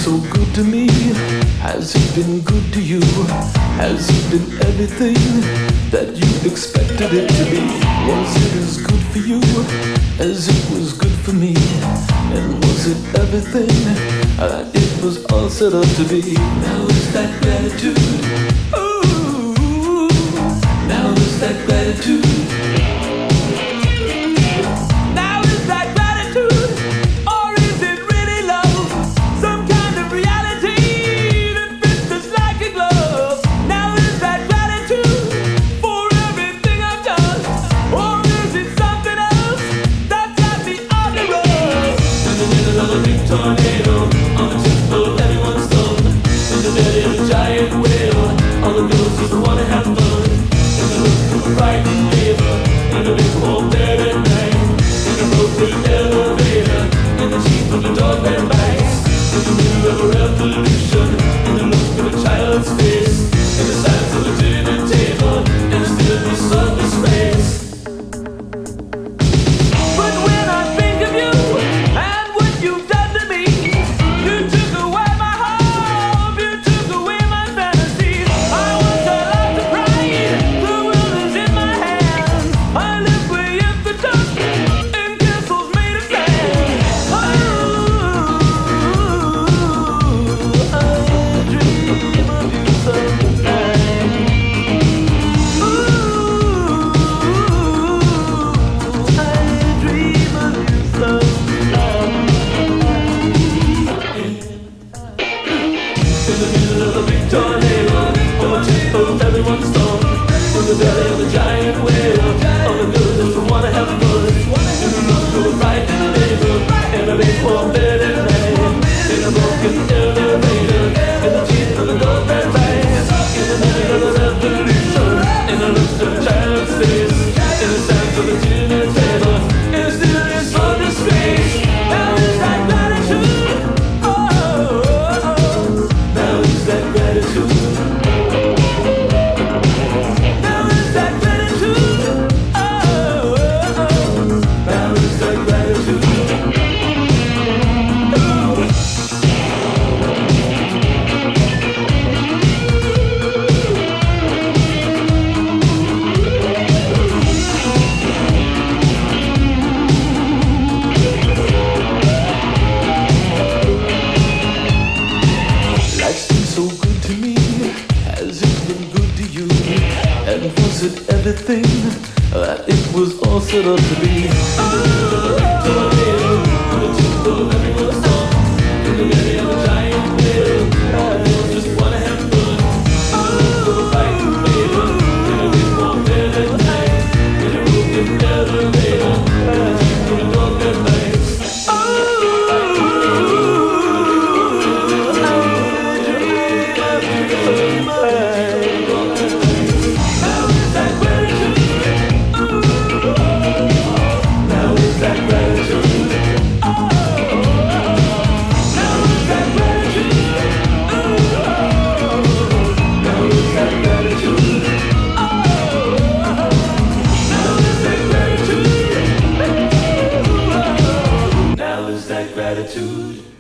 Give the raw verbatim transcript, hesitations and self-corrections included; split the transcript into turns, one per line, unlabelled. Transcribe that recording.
so good to me? Has he been good to you? Has he been everything that you expected it to be? Was it as good for you as it was good for me? And was it everything that it was all set up to be? Now is that gratitude? Ooh, now is that gratitude?
Tornado on the tip of everyone's tongue. In the belly of a giant whale, all the girls just wanna have fun. In the look of a frightened neighbor, in a big warm bed at night. In a broken elevator, in the teeth of a dog that bites. In the middle of a revolution, in the look of a child's face. In the silence of a dinner table, in the stillness of the space. But when I think of you and what you've done, tornado on the tip of everyone's tongue. In the belly of a giant whale, all the girls just wanna have fun. In the look of a frightened neighbor, in a big warm bed at night. In a broken elevator, in the teeth of a dog that bites. In the middle of a revolution, in the look of a child's face. In the sounds of a dinner table, in the stillness of the space. Now is that gratitude? Oh, now is that gratitude?
And was it everything that it was all set up to be? Oh, tornado on the tip of everyone's tongue. In the belly of a giant whale, all the girls just wanna have fun. Oh, fighting neighbor, in a big warm bed at night. In a broken elevator, in the teeth of a dog that bites. Gratitude.